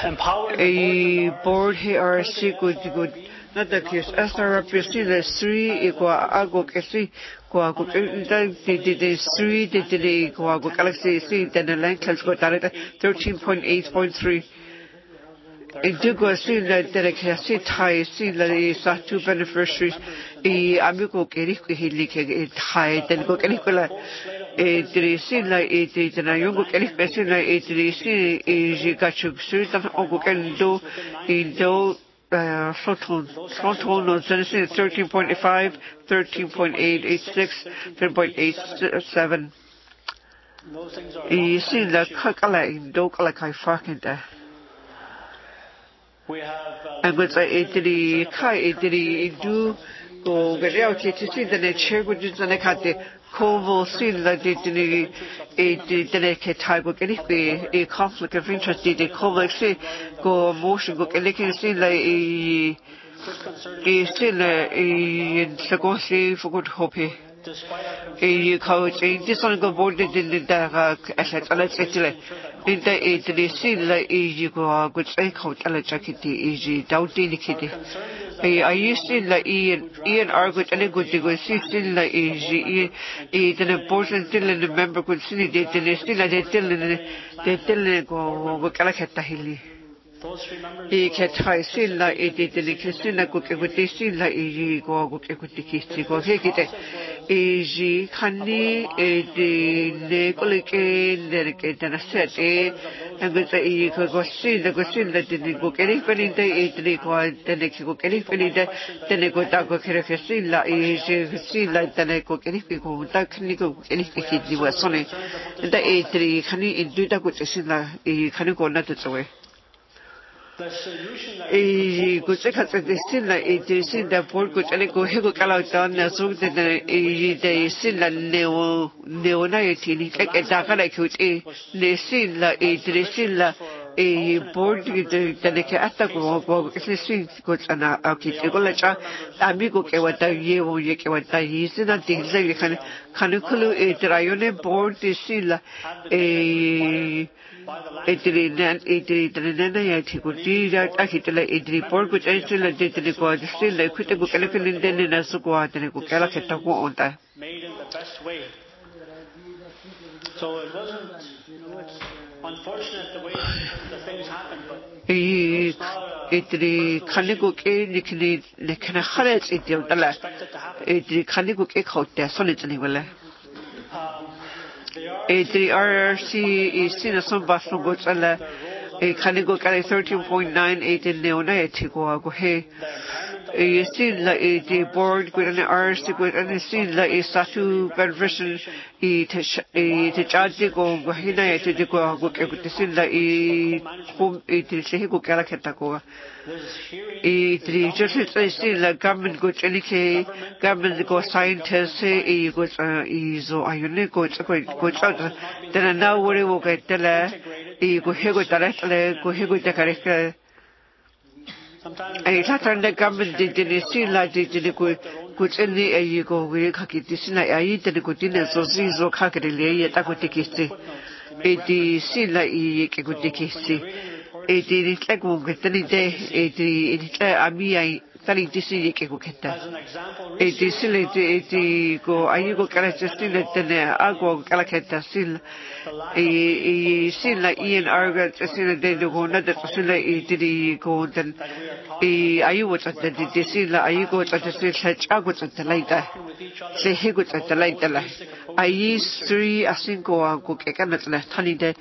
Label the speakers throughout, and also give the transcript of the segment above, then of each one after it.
Speaker 1: Empowering the board here good. Not the case. As the representative 3 equal ago kesi ko the 3 the ko galaxy C then the length has got 13.8.3. Indigo see that the case high see that is two beneficiaries. Amigo Keriko Hilike high then go Kerikola. It is like it is a young Kerikation like it is Gachuk Street and Ogokendo in do. Fronton on Genesis 13.5, 13.886, 10.87. You see the Kakala in Dokala Kaifakenda. And with the Italy Kai Italy do go get out to see the nature which is the Nekate. Kovo seen that the type of a conflict of interest, the Kovo say go motion go electing see like a still a Sagosi for good hope. A coach this one go boarded in the asset let's Italy. In the Italy see like a go good say coach electricity easy doubting the kitty. I used to like Ian argued and a good to go see still like easy. It's an important still in the member could see it and still like they still go Calacata Hilly. He can't high still like it in the Christina cook with this still like easy go with the kiss to go take it. Easy candy, the Nicolake, and a set, and with the go see the question that didn't go anything in the Italy, the next go anything in the Teneco Dago Kerefasilla, easy see like the Neco anything, that can go anything he was sonny. And the Italy can you do that with the Silla, he can go not away. Good second still like it is in the port good and go hego calautan as so that they still a neonity like a dark like it they still like it still a board with the attack of existing goods and architecture amigo que what ye or ye que what is not things like canuculu a trione board is still a Italy could see that I hit like Italy pork which I still did the quad still like quit a book and then in a suquat and a calacata on that. Made in the best way. So it wasn't, it's unfortunate the way the things happened, but Italy Canigo Nikini Nikanahales Italy Italy Canigo out there solidly well. The RRC is seen as some Boston goods and a Canigo 13.98 in Neonate go hey. You see like the board with an RRC with and see like a statue conversion to charge go Hina to go to see like home it is a go Calacatago. It just see like government go any government go scientists say goes is so ionic go out then now we will get the go hego directly go hego the correct I thought the government didn't see like the good any you go with Kaki like I eat the good dinner so see so Kakari yet I could take it. It is see like you could take it. It is like one get any day. It is I telling to see you can get that. It is silly to go. I go character still at the Agua Calacata still. Still like Ian Argot, still they go not that still like Italy go then. I was at the still I go at the still such Agot at the later. Say he got at the later. I use 3 I think go I cannot let honey day.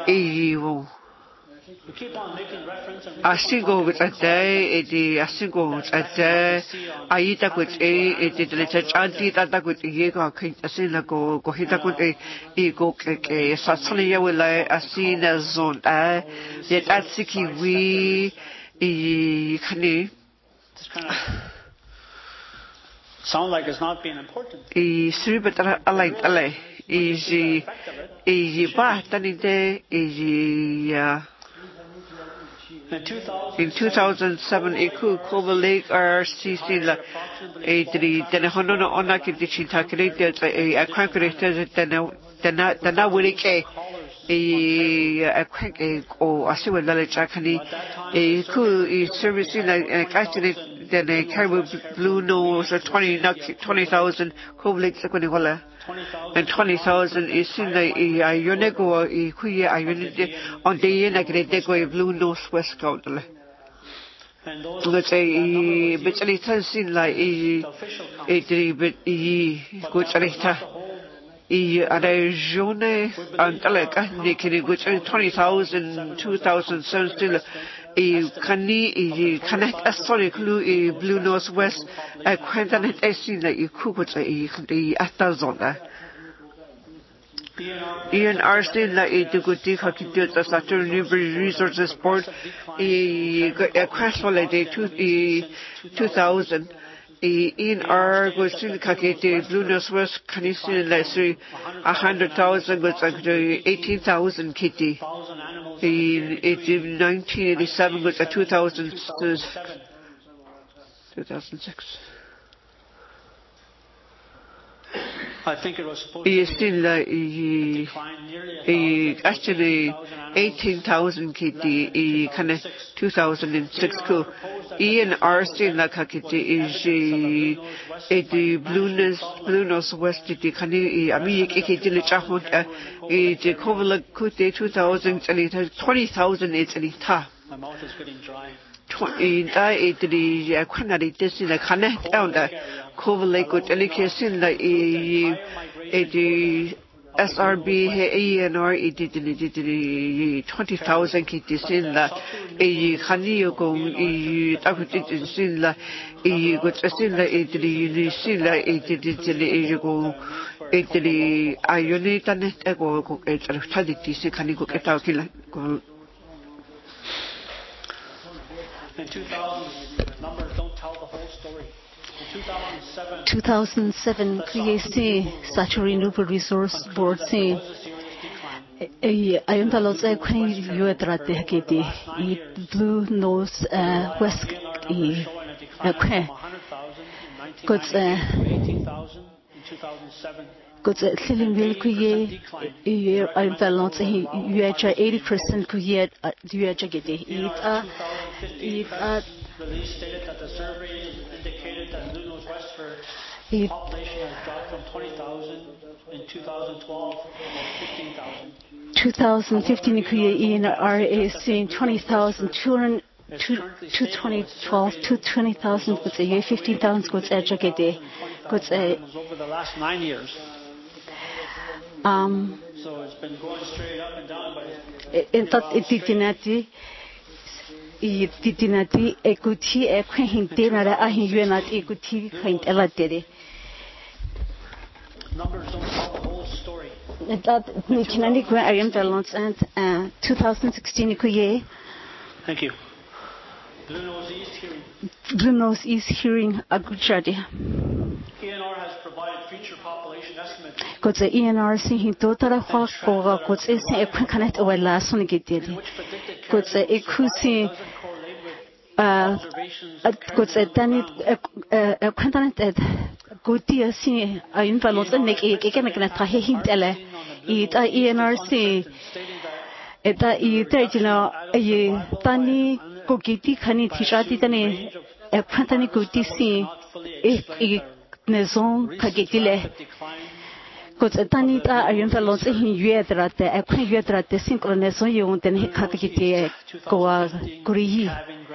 Speaker 1: I single with a day, a single with a day. I eat up with it is little auntie that with the Yego, a single go hit up with a ego cake, a Satsania will lie a scene as zone. Yet at Siki we honey. Sound like it's not being important. Three but I like easy bath any day, easy. In 2007, Iku Koval Lake RCC la Adri, then a Honono Onaki Dichitakrate, a calculator, Tana Wilike, a quick or a sewer knowledge actually a cool servicing actually then a Caribou Blue Nose 20,000 Kovlik and 20,000 is in the Ionego on the end I get a Blue Nose West Coast. Let's say, but it's in like a bit good regione antaleka nikini which 20,000 2007 still connect sorry clue Blue Northwest quentan esin that you could the atazona ENR still like a good difficult the Saturn Resources Board a crash holiday 2000 ENR was still calculated Blue Northwest can you see like 100,000 was like 18,000 kitty in 1987 was a 2006
Speaker 2: I think it was supposed to
Speaker 1: still actually 18,000 kitty kind of 2006 cool ENR still like is the Blue Northwest the kind of the chaput the cover could 2,000 and 20,000 it's any tough.
Speaker 2: my mouth is getting dry.
Speaker 1: The quantity this in the connect on the cover lake with education like the SRB ENR the 20,000 kitties in the Hanio gong in la got in the silla the Ionita net go at tradity can you go get out
Speaker 2: In 2000, numbers don't tell the whole story. In
Speaker 3: 2007, created such a renewable resource board. I am the Lord's Queen. You are the Blue North West. Good selling milk year, I balance you are 80% create you are getting
Speaker 2: release stated that the survey indicated that Blue Northwest population has dropped from 20,000 in 2012 to 15,000.
Speaker 3: 2015 create ENR is seeing 20,000 children to 2012 to 20,000 goods a year 15,000 goods educated goods
Speaker 2: over the last 9 years. So it's been going straight up and down, but
Speaker 3: in that it did not equity a dinner I hear not equity kind elated.
Speaker 2: Numbers don't tell the whole story.
Speaker 3: That I am the launch and 2016 create.
Speaker 2: Thank you.
Speaker 3: Blue Nose is hearing a good idea.
Speaker 2: ENR has provided future population estimates.
Speaker 3: Because the ENR seeing total of what's a connect over last one get it. Because a cruising because a done a content at good dear see I invalid and make a hint it ENRC a tani Gogiti Kani Tishati Tani a Pantani Gotisi Maison Kagetile. Because a Tanita Iron Fellows in Yuedrate, a Queen Yuedrate, synchronous on you and Hakiti Goa Guri.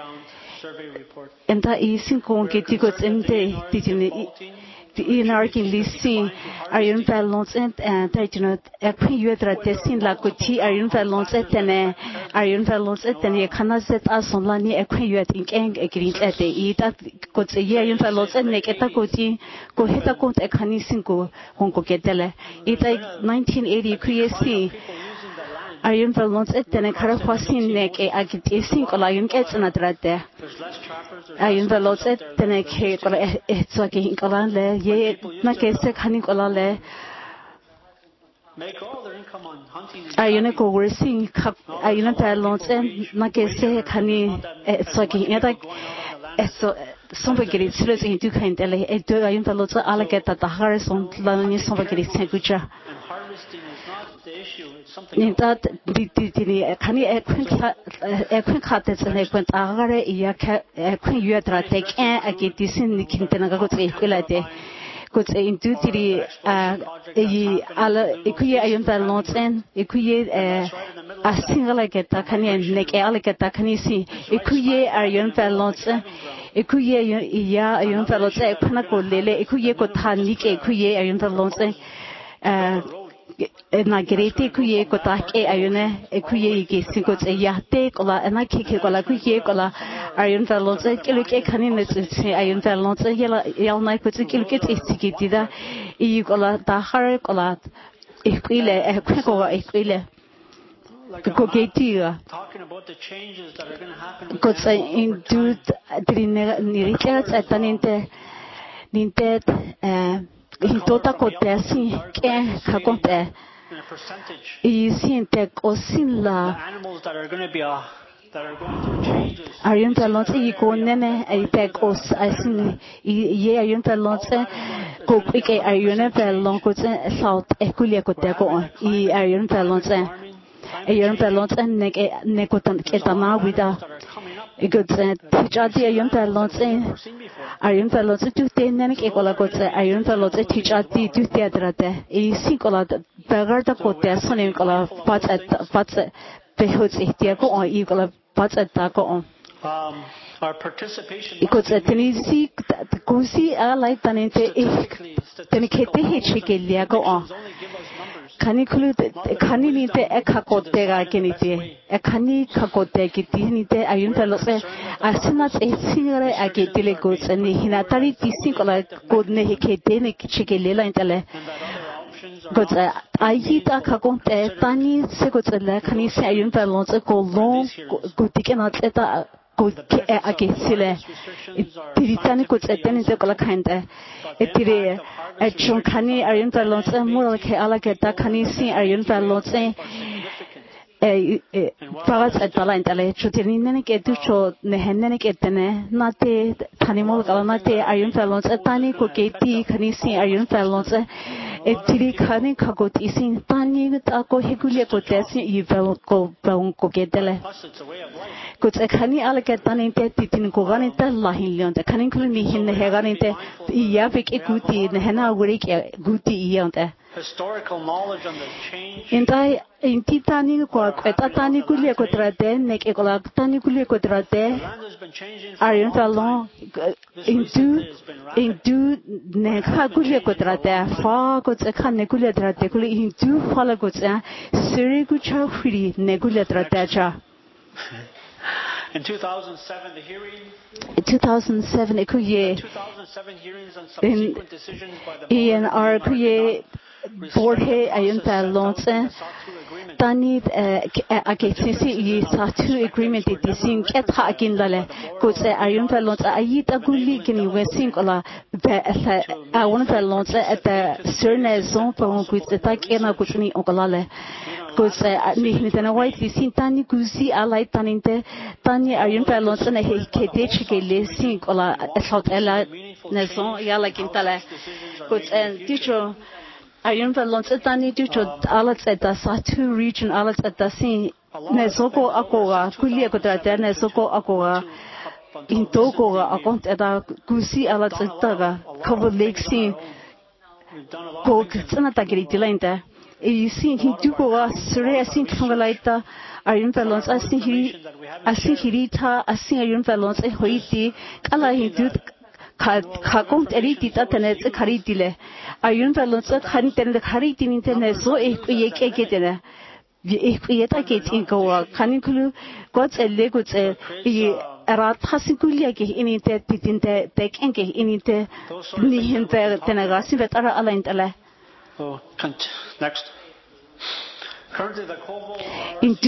Speaker 3: And that is Synchron Gettigos and day. The ENR can listen Iron Valons and Titanot, a Queen Yuedrate, Sin Lacuti, Iron Valons at an Iron Valons at an Canazet as on Lani, a Queen Yuet in Gang, a green at the eat that got a year in Valons and make a tacoti, go hit a coat a canisingo, Honko Getele. It 1980 QSC. Iron Valons at an Carapasin neck, a agitating or lion gets another there. Iron Valons at the neck, it's like in Colale, yea, Nakese Canicolale.
Speaker 2: Make all their income on hunting.
Speaker 3: Ionico were seeing Iron Valons and Nakese Cani, it's like in so somebody serves into kind of a do Iron Valons alligator the Harrison Lani somebody Sangucha.
Speaker 2: And harvesting is not the issue. It's something
Speaker 3: ni
Speaker 2: else.
Speaker 3: ta ti khani ekwen khate tsene ekwen agare iya ekwen yuatra tek ageti sin nikintena ga gotse kwelate gotse into tiri yi ala ikuye ayunta lotsen ikuye asingala keta khani neke ala keta khani si ikuye ayunta lotsen ikuye iya ayunta lotsen khana ko lele ikuye ko thani ke ikuye ayunta lotsen na grete kuye ko ta ke ayune kuye ke sinko tse yate kola na ke kola kuye kola ayun ta lo tse ke ke khani ne tse ayun ta lo tse yal na ko tse ke tse tida I kola ta har kola ekwile ko ekwile ko ke tira
Speaker 2: Talking about the changes that are going to happen with
Speaker 3: ko tse
Speaker 2: animals over
Speaker 3: into
Speaker 2: time.
Speaker 3: trine ni rike tse taninte ninte Hintota kotesi ke kakonte
Speaker 2: In a percentage,
Speaker 3: isinte
Speaker 2: the
Speaker 3: kosinla
Speaker 2: animals that are going to be that are going through changes.
Speaker 3: ayunta lonse ikonene aite kos asin ye ayunta lonse ko kwike ayune pelon ko south ekulia ko te ko I ayunta lonse ayunta lonse ne ko tan ketana wida igot tichati ayunta lonse ayunta lonse tu tenen ke kola ko ayunta lonse tichati tu teatrate I si kola bagarta ko te sonen kola pat behut ihtia ko I kola pat ko
Speaker 2: Our participation
Speaker 3: Iko
Speaker 2: must be
Speaker 3: tenisi kusi alai tanente tenikete hichikelia ko
Speaker 2: only give us numbers.
Speaker 3: kanikulu kaninite ekakote ga kenite ekani kakote kitinite ayunta lose asina tsingare aketile ko tseni hinatari tisi kola kodne hikete ne kichikelela intale Gotsa ayita kakonte tani se gotsela kani se ayunta lose kolon gotike na tseta akesile tiritani kutseteni te kola khainte etire echon khani ayunta lonse mura ke ala ke ta khani si ayunta lonse pagas etala intale chutini nene ke tucho nehenne ke tene nate thani mol kala nate ayunta lonse tani ko keti khani si ayunta lonse etiri khani khagoti sin tani ta ko higulia ko tesi ivel ko brown ko ketele
Speaker 2: Plus, it's a way of life.
Speaker 3: Kutse khani alaketani te titin ko ganita lahin te khani kulni hinne he ganite iya fik ekuti nehna wuri ke guti iyante
Speaker 2: Historical knowledge on the change.
Speaker 3: intai intitani ko etatani kulie ko trate ne ke kola tani kulie ko trate
Speaker 2: Land has been changing for a
Speaker 3: arion
Speaker 2: long
Speaker 3: talon
Speaker 2: time.
Speaker 3: intu ne kha kulie ko trate fa ko tse khan ne kulie trate kulie intu fala ko tse siri ku cha firi ne kulie trate cha
Speaker 2: In 2007, the hearing.
Speaker 3: 2007 ekuye
Speaker 2: 2007 hearings and subsequent decisions by the
Speaker 3: ENR kuye board he ayunta lonse tani aketsisi I satu agreement disin ketha akin lale kutse ayunta lonse ayita gulli kini wesin kola ayunta lonse at the surne zone pon kutse takena kutni okolale kutse ni hitana white disin tani kusi alai taninte tani ayunta lonse ne kete chikele sin kola esotela nezon yala kintale kutse dicho ayunta lonse tani dicho alatseta satu region alatseta sin nezoko akoga kulie kotrate nezoko akoga intoko akont eta kusi alatseta ga cover lake sin ko tsana tagritila inte e sin hintuko ga sure sin kongalaita ayunta lonse asin hirita asin ayunta lonse hoiti kala hintu khakong eriti tatane tse kharitile ayunta lonse khani tene khariti nintene so ekuyeke ketene ekuyeta ketinko khani kulu gotselle gotse era thasikulia ke inite titinte tekenke inite ni hinte tenagasi betara alaintale
Speaker 2: Next. Currently, the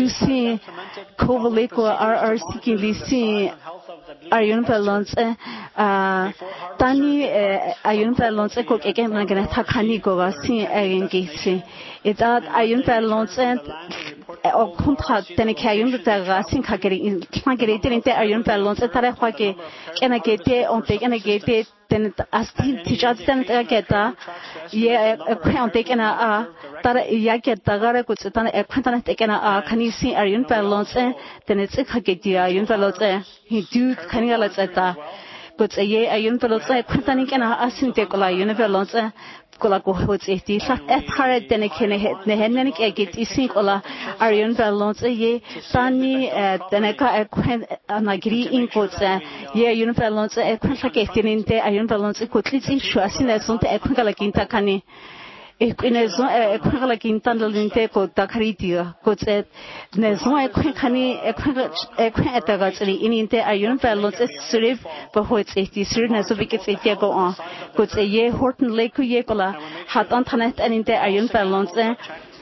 Speaker 3: Kovo Leko RRC Kilisi ayunta lonse tani ayun pelonse ko eken ngene thakani ko sin engisi ita ayun pelonse o contrat tene kayun ta sin khageri tene ayun pelonse tare khake kena kete on te kena kete ten asti tijat ten keta ye on te kena a tare ya keta gare ko tan ekhan te kena a khani sin ayun pelonse tene khageti ayun pelonse hidu khani ala tseta but ye ayun pelonse khantani kena asin te kola ayun pelonse kola ko hotse ti sa ethare tene kene ne henen ke geti sin kola ayun pelonse ye tani tene ka ekhan anagri in kotse ye ayun pelonse ekhan sa ke tininte ayun pelonse kotli sin shwasin sonte ekhan kala kinta kani Equinezon ekhala kintan linte ko takritia ko tset nezon ekhani etaga tsri ininte ayun pelonse srif bahot eti srna so bikets etia go on ko tse ye horton lake ye kola hatan thanet aninte ayun pelonse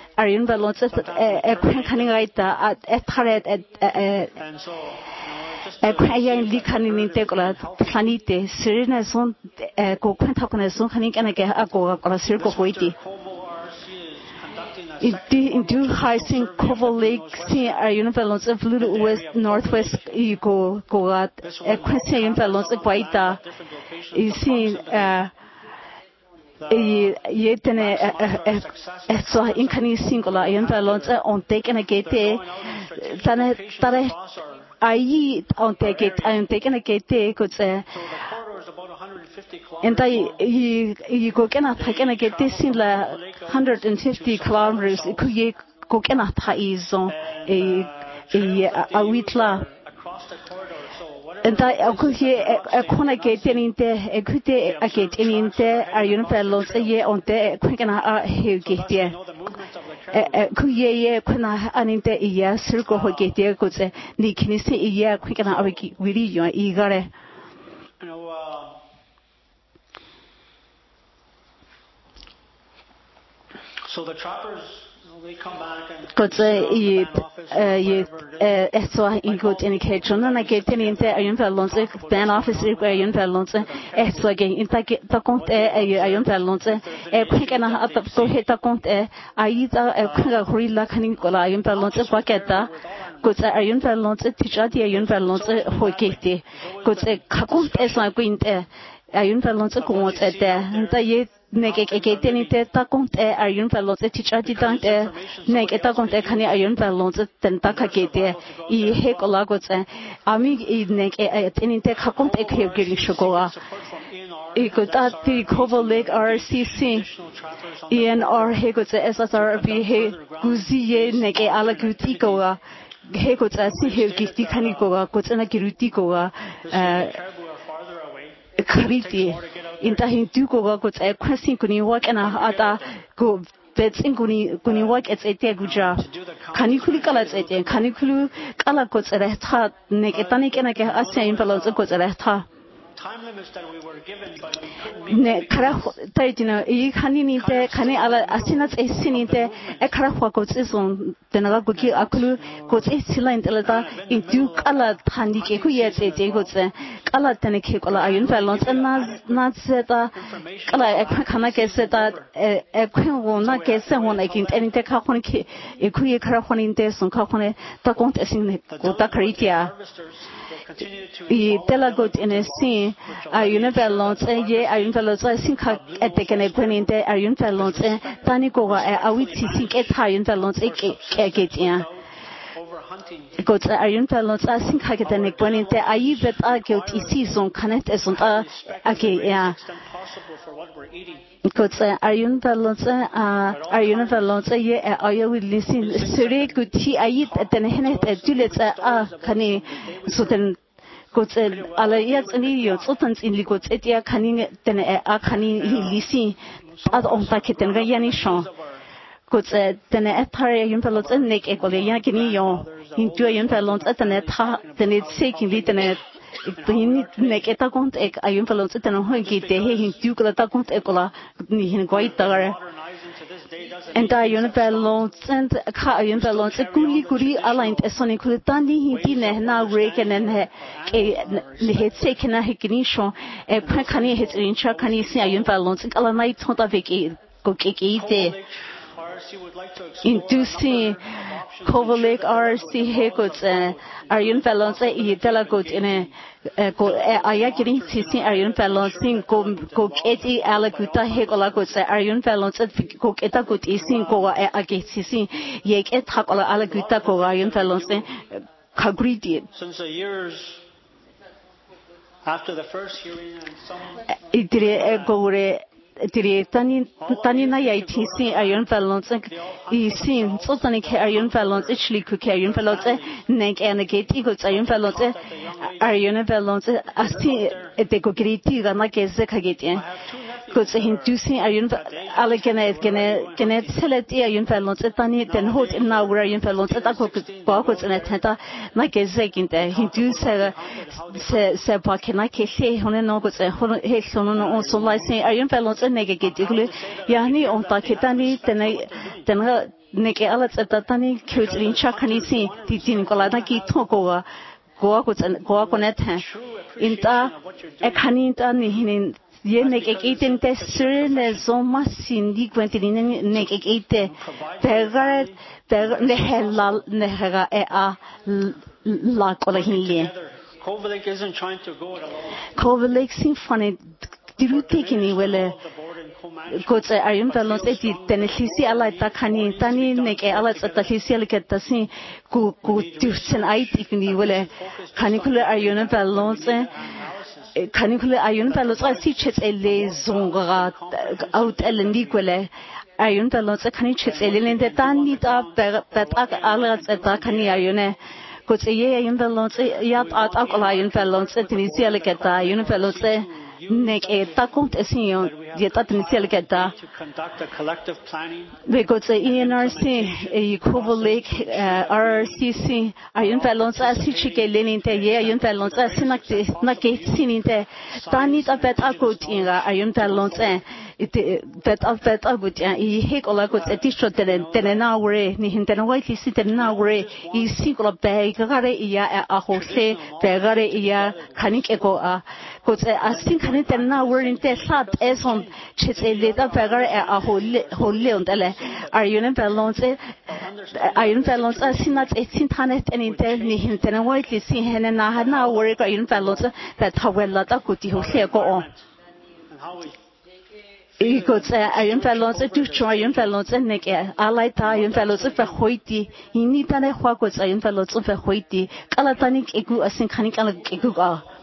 Speaker 3: ekhani gaita etharet ekhayan likhani ninte kola planite srna son ko kwanta kone son khani kana ke ako kola sir ko hoiti into Hyacinth Koval Lake, see ayun pelonse flu west northwest go at ayun pelonse kwaita isi yetene so inkani singola ayun pelonse on taken a gate tane ayi on take it ayun taken a gate could say and I go cannot get this in la 150 kilometers kuye go cannot is on a witla and I could hear a corner gate inte a good a gate in there are you fellows a year on there quick and a gate there kuye kuna aninte iya circle ho gate there could say nikini say iya quick and a really you are eager.
Speaker 2: So the trappers, they come back and
Speaker 3: so in good indication and I get in the ayun pelonse then office ayun pelonse so again in ta compte ayun pelonse quick and at the so hit ta compte aida a horilla kanin kola ayun pelonse paketa good ayun pelonse tichati ayun pelonse hoketi good kakonte so quinte ayun pelonse como ete ta ye neke tenite ta compte ayun pelonse tichati tante neke ta compte khani ayun pelonse tenta khakete I he kola gotse ami neke tenite khakonte khegiri shokoa ikota ti Koval Lake RCC ENR he gotse SSRB he guziye neke alaguti koa he gotse si he giti khani koa gotse na giruti koa kariti inta hindu ko ko tsa kwasi kuni wak ana ata ko betsin kuni wak etsete guja kanikuli kala tsete kanikulu kala ko tsere tha neketani kena ke asya impalons ko tsere tha
Speaker 2: time limits that we were given, but we couldn't
Speaker 3: ne kara taitino I kanini te kani ala asina tsini te e kara ko tsison tenaga ko ki akulu ko tsila intelata intu kala thandi ke ku ye tse ko tse kala tene ke kola ayun falon na seta kala e khana ke seta e khwen wo na ke se ho na kin teni te kha khon ki e ku ye kara khon inte son kha khone ta kon te sin ko ta kritia I tela got in a scene ayun falon ye ayun falon sin kha etekene kweninte ayun falon tani ko ga awiti sin ke ayun falon ke tia got ayun falon sin kha ke tene kweninte ayi vet a ke ti son kanet eson ta ake ya got ayun falon ye ayo will listen sere guti ayi tene hene tuletsa a kani soten got ala yatsni yo sotan in ligot etia kani tene a kani lisi ad on paketen ga yani shon got tene atare ayun falon nek ekole yakini yo into ayun falon tene tha tene sekin litene Tini neketa kont ek ayun falon tene ho ki te he hintu kala ta kont ekola ni hin goi tagar and ayun balance and ka ayun balance kuri aligned esoni kulitani hindi na reken ke lehetse kena hiknisho prakani hetrincha kani si ayun balance alanai tonta veki kokeke inducing Kovalek RC Hekots Aryan Balance Italagot in a Ayakiri Sisi Aryan Balancing Cook Eti Alakuta Hekolagots Aryan Balance Cook Etagut Isin Koa Agesisi Yek et Hakola Alakuta Ko Aryan Balance Kagridi.
Speaker 2: Since the years after the first hearing and some
Speaker 3: Tani na yaitisi Aryan Balance isin sotani ke Aryan Balance actually cook Aryan Balance nek anagate egots Aryan Balance Aryan Balance asti etekogriti gana keze kagete Because inducing Aryan Alleganet seleti Aryan Balance tani den hot in now Aryan Balance at Akokos and Atenta Nakezekinte Hindu se Bakina Kese Honenogos and Honon also licensing Aryan Balance and Negatively Yani on Taketani then Neke Alats at Tani Kutlin Chakanisi Titin Kolanaki Tokoa Goakots and Goakonet Inta Ekaninta Nihinin Ye nek ekiten tesser ne zoma sindi quentin nek ekite pegar nehela nehera la kolahile
Speaker 2: Kovalek isn't trying to go it alone.
Speaker 3: Kovalek sinfone diru tekini wele Coach Aryan Balance eti tenelisi ala takani tani nek ala tatlisi alketasi ku tusen ait ikni wele kanikule Aryan Balance Canicula Ayun Balance, I see chits a zonga out eleniquele. Ayun Balance, a canichits a linen that need up that alerts at Dakani Ayune. Could say Ayun Balance, yat at Ayun Balance, at Nisialicata, Ayun Balance, Nick a tacont esion, yet at Nisialicata.
Speaker 2: To conduct a collective planning.
Speaker 3: They could say ENRC, a Kovalek, RCC, Ayun Balance, as Hichike Leninte, Ayun Balance, as Sinake Sininte, Tanit a bet agut in Ayun Balance, that of that agut, he hake all agut at Tisho Tenenawre, Nihinten White is sitting now, he seek a bag, Gare a Jose, Begare Kanik Egoa. Because I think I now we're in the flat as on Chits a little beggar a whole leon. Ayun Balance, Ayun Balance, I see not 1800 and in Telly, and white is seen and I had now work Ayun Balance that how well that could you go on. He could say Ayun Balance to try Ayun Balance and Nick. I like Ayun Balance for Hoiti. He need a Huacots Ayun Balance for Hoiti. Calatanic egu as in Canic Egu.